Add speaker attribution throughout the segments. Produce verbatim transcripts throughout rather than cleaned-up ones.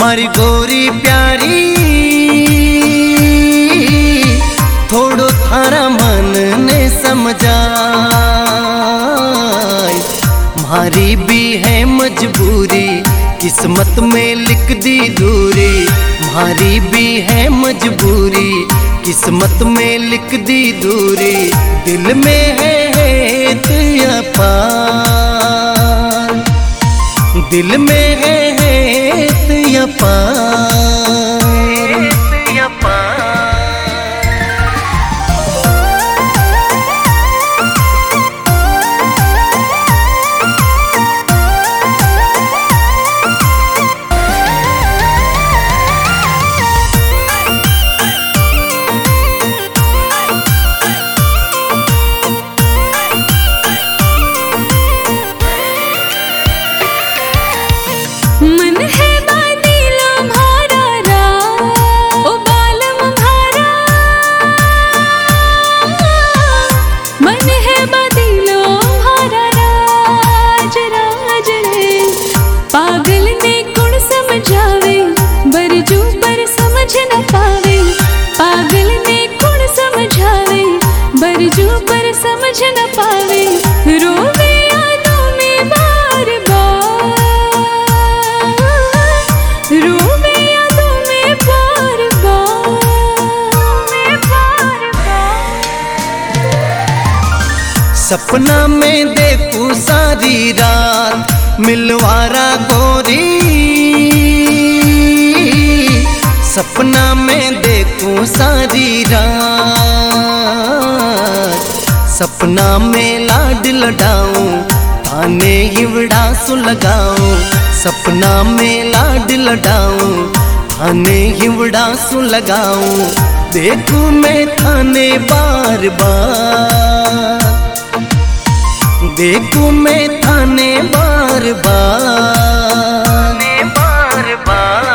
Speaker 1: मारी गोरी प्यारी थोड़ो थारा मन ने समझाई। मारी भी है मजबूरी किस्मत में लिख दी दूरी। मारी भी है मजबूरी किस्मत में लिख दी दूरी। दिल में है हेत अपार, दिल में है हेत अपार।
Speaker 2: मन है बादीला भारा रा ओ बालम भारा। मन है बादीलो भारा राज राज रे। पागल ने गुण समझावे बरजू पर समझ न पावे। पागल ने गुण समझावे बरजू पर समझ न पावे। रोवे यादों में बार बार, रोवे यादों में बार बार।
Speaker 1: सपना में देखूं सारी रात मिलवारा गोरी। सपना में देखूं सारी रात। सपना में लाड लडाऊं थाने हिवड़ा सु लगाऊं। सपना में लाड लडाऊं थाने हिवड़ा सु लगाऊं। देखूं मैं थाने बार बार, देखूं मैं थाने बार बार बार बार।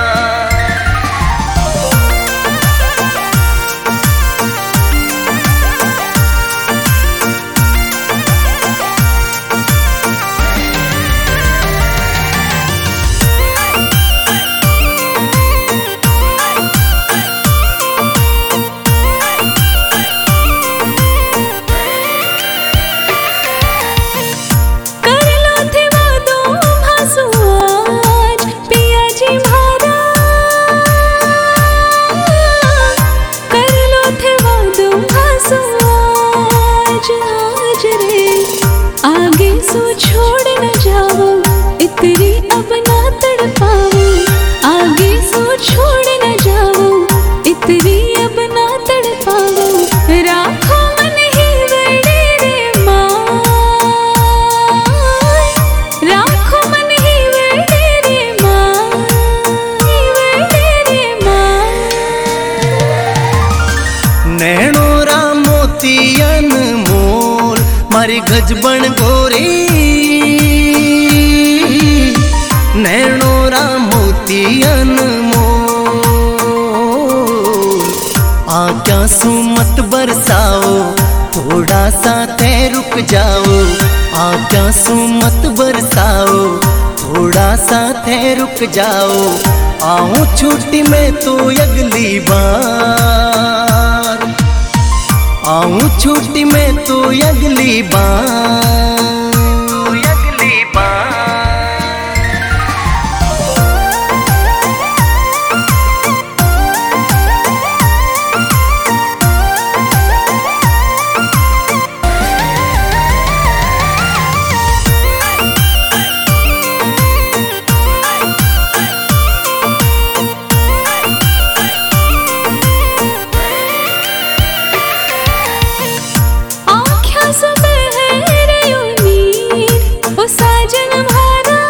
Speaker 1: आगे सो छोड़ न जाओ इतनी अब ना तड़पाओ। आगे सो छोड़ न जाओ इतनी अब ना तड़पाओ। राखो मन ही वेड़े रे मां, राखो मन ही वेड़े रे मां, वेड़े रे मां। नैनो रा मोती अनमोल मारी गजबन गोरी। नैनो रा मोती अनमोल आँखों सु मत बरसाओ थोड़ा सा ते रुक जाओ। आँखों सु मत बरसाओ थोड़ा सा ते रुक जाओ। आऊं छुट्टी में तो अगली बार, आऊं छुट्टी में तो अगली बार, अगली बार।
Speaker 2: साजन भारा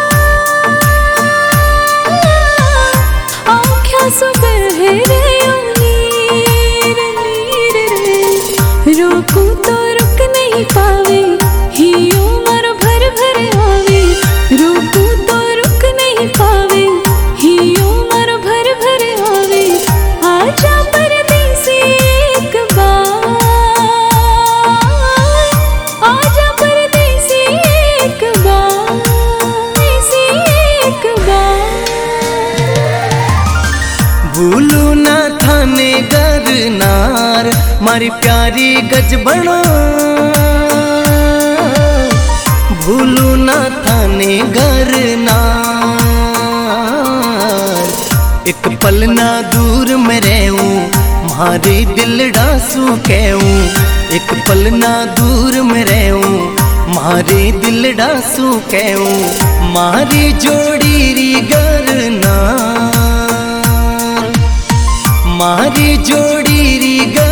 Speaker 2: आँखों सुबह है रे नीर नीर रे। रोकूं तो रुक नहीं पावे हियो मारो भर भर आवे। रोकूं तो रुक नहीं पावे हियो मारो भर भर आवे। आजा परदेसी एक बार, आजा परदेसी एक बार, एक बार।
Speaker 1: मारी प्यारी गजबना भूलू ना थाने घर नार। एक पल ना दूर में रहूं मारे दिल डासू कहूं, एक पल ना दूर में रहूं मारे दिल डासू कहूं। मारी जोड़ी री घर नार, मारी जोड़ी री घर